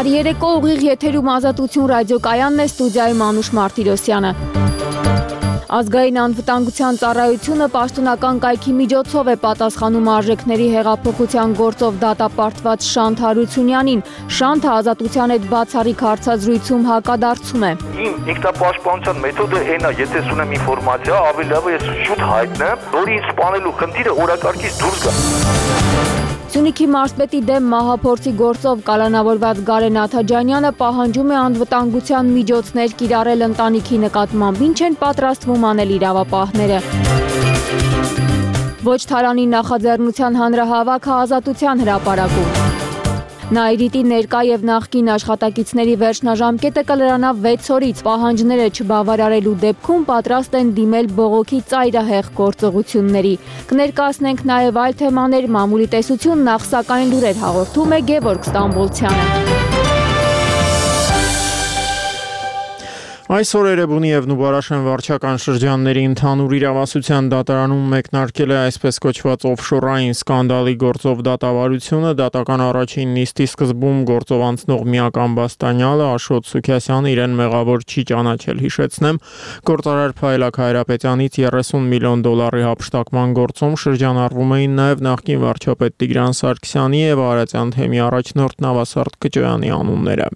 Բարի երեկո, ուղիղ եթերում Ազատություն ռադիոկայանն է, ստուդիայում Անուշ Մարտիրոսյանը։ Ազգային անվտանգության ծառայությունը պաշտոնական կայքի միջոցով է պատասխանում արժեքների հեղափոխության գործով դատապարտված Շանթ Հարությունյանին։ Շանթը Ազատության հետ բացառիկ հարցազրույցում հակադարձում է։ Իմ ինքնապաշտպանության մեթոդը այն է, եթե ունեմ ինֆորմացիա, ավելի լավ է ես շուտ հայտնեմ, որի ինձ սպանելու խնդիրը օրակարգից դուրս գա։ Սյունիքի մարզպետի դեմ մահափորձի գործով կալանավորված Գարեն Աթաջանյանը պահանջում է անվտանգության միջոցներ կիրառել ընտանիքի նկատմամբ, ինչ են պատրաստվում անել իրավապահները։ Ոչ թարանի նախաձեռնության հանրահավաքը Ազատության հրապարակում։ Նայիրիտի ներկա եւ նախկին աշխատակիցների վերջնաժամկետը կլրանա 6 օրից, պահանջները չբավարարելու դեպքում պատրաստ են դիմել բողոքի ծայրահեղ գործողությունների։ Կներկայացնենք նաեւ այլ թեմաներ, մամուլի տեսություն, նախ սակայն լուրեր հաղորդում է Գևորգ Ստամբոլցյանը։ Այսօր Էրեբունի եւ Նուբարաշեն վարչական շրջանների ընդհանուր իրավասության դատարանում մեկնարկել է այսպես կոչված օֆշորային սկանդալի գործով դատավարությունը, դատական առաջին նիստի սկզբում գործով անցնող միական բաստանյալը Աշոտ Սուքիասյանը իրեն մեղավոր չի ճանաչել, հիշեցնեմ, գործարար Փայլակ Հայրապետյանից 30 միլիոն դոլարի հափշտակման գործում շրջանառվում էին նաեւ նախկին վարչապետ Տիգրան Սարգսյանի եւ Արարատյան թեմի առաջնորդ Նավասարդ Կճոյանի անունները։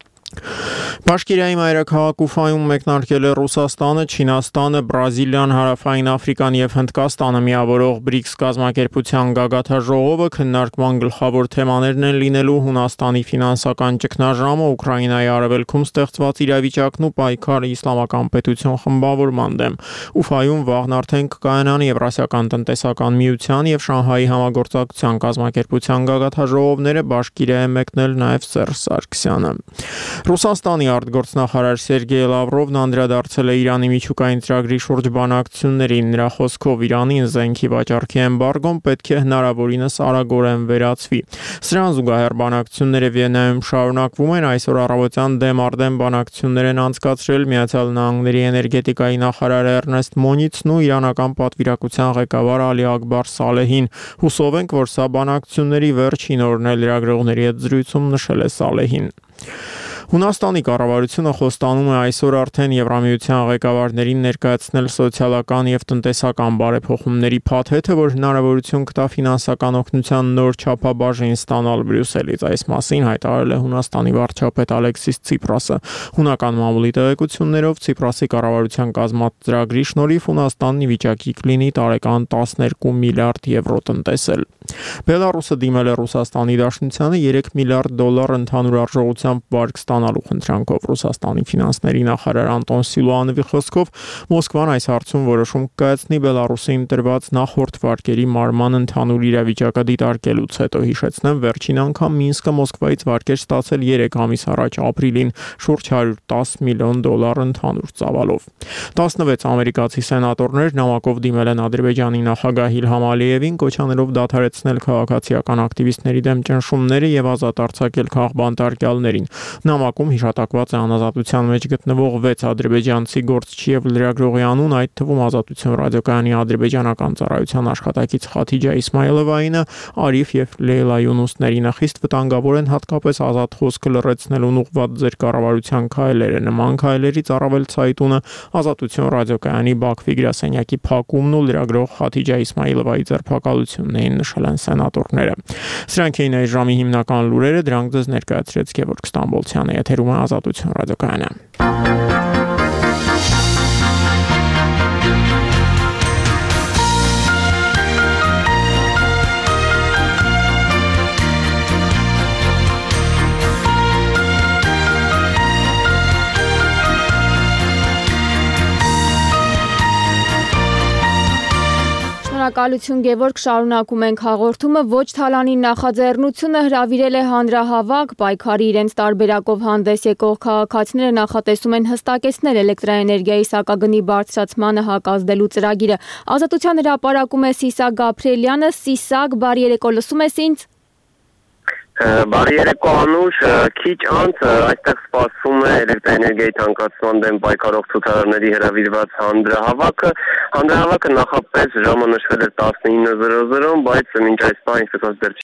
Բաշկիրիայի մայրաքաղաք Ուֆայում մեկնարկել է Ռուսաստանը, Չինաստանը, Բրազիլիան, Հարավային Աֆրիկան եւ Հնդկաստանը միավորող BRICS կազմակերպության գագաթաժողովը քննարկման գլխավոր թեմաներն են լինելու Հունաստանի ֆինանսական ճգնաժամը, Ուկրաինայի արևելքում ստեղծված իրավիճակն ու պայքարը իսլամական պետություն խմբավորման դեմ։ Ուֆայում վաղն արդեն կկայանան Եվրասիական տնտեսական միության եւ Շանհայի համագործակցության կազմակերպության գագաթաժողովները, Բաշկիրիա է մեկնել նաեւ Սերժ Սարգսյանը։ Ռուսաստանի արտգործնախարար Սերգեյ Լավրովն անդրադարձել է Իրանի միջուկային ծրագրի շուրջ բանակցություններին, նրա խոսքով Իրանին զենքի վաճառքի էմբարգոն պետք է հնարավորինս արագորեն վերացվի։ Սրան զուգահեռ բանակցությունները Վիեննայում շարունակվում են, այսօր առավոտյան դեմ առ դեմ բանակցություններ են անցկացրել Միացյալ Նահանգների էներգետիկայի նախարար Էռնեստ Մոնիցն ու իրանական պատվիրակության ղեկավար Ալի Ակբար Սալեհին։ Հուսով ենք, որ սա բանակցությունների վերջին օրն է, լրագրողների հետ զրույցում նշել է Սալեհին։ Հունաստանի կառավարությունը խոստանում է այսօր արդեն Եվրամիության ղեկավարներին ներկայացնել սոցիալական եւ տնտեսական բարեփոխումների փաթեթը, որ հնարավորություն կտա ֆինանսական օգնության նոր չափաբաժին ստանալ Բրյուսելից։ Այս մասին հայտարարել է Հունաստանի վարչապետ Ալեքսիս Ցիպրասը։ Հունական մամուլի տեղեկություններով Ցիպրասի կառավարության կազմած ծրագրի շնորհիվ Հունաստանն ի վիճակի կլինի տարեկան 12 միլիարդ եվրո տնտեսել։ Բելարուսը դիմել է Ռուսաստանի Դաշնությանը 3 միլիարդ դոլար ընդհանուր արժողությամբ վարկ ստանալու խնդրանքով։ Ռուսաստանի ֆինանսների նախարար Անտոն Սիլուանովի խոսքով Մոսկվան այս հարցում որոշում կայացնի Բելարուսին տրված նախորդ վարկերի մարման ընդհանուր իրավիճակը դիտարկելուց հետո, հիշեցնեմ, վերջին անգամ Մինսկը Մոսկվայից վարկեր ստացել 3 ամիս առաջ ապրիլին շուրջ 110 միլիոն դոլար ընդհանուր ծավալով։ 16 ամերիկացի սենատորներ նամակով դիմել են Ադրբեջանի նախագահ Իլհամ Ալիևին, կոչանելով դադարեցնել քաղաքացիական ակտիվիստների դեմ ճնշումները եւ ազատ արձակել քաղբանտարկյալներին։ Նամակում հիշատակված է անազատության մեջ գտնվող 6 ադրբեջանցի գործչի եւ լրագրողի անուն, այդ թվում Ազատություն ռադիոկայանի ադրբեջանական ծառայության աշխատակից Խաթիջա Իսմայելովայինը, Արիֆ եւ Լեյլա Յունուսներինը խիստ վտանգավոր են հատկապես ազատ խոսքը լրացնելուն ուղղված ձեր կառավարության քայլերը։ Նման քայլերից առավել ցայտունը Ազատություն ռադիոկայանի Բաքվի գրասենյակի փակումն ու լրագրող Խաթիջա Իսմայելովայի ձերբակալությունն էին, նշել են սենատորները։ Սրանք էին այս ժամի հիմնական լուրերը, դրանք ձեզ ներկայացրեց Գևորգ Ստամբոլցյանը, եթերում է Ազատություն ռադիոկայանը։ Շնորհակալություն Գևորգ, շարունակում ենք հաղորդումը։ Ոչ թալանի նախաձեռնությունը հրավիրել է հանրահավաք, պայքարի իրենց տարբերակով հանդես եկող քաղաքացիները նախատեսում են հստակեցնել էլեկտրաէներգիայի սակագնի բարձրացմանը հակազդելու ծրագիրը։ Ազատության հրապարակում է Սիսակ Գաբրիելյանը։ Սիսակ, բարի երեկո, լսում ես ինձ։ Բարի երեկո Անուշ, քիչ անց այստեղ սպասվում է էլեկտրաէներգիայի թանկացման դեմ պայքարող ցուցարարների հրավիրված հանրահավաքը նախապես ժամը նշվել էր 19:00, բայց մինչ այս պահ, ինչպես դեռ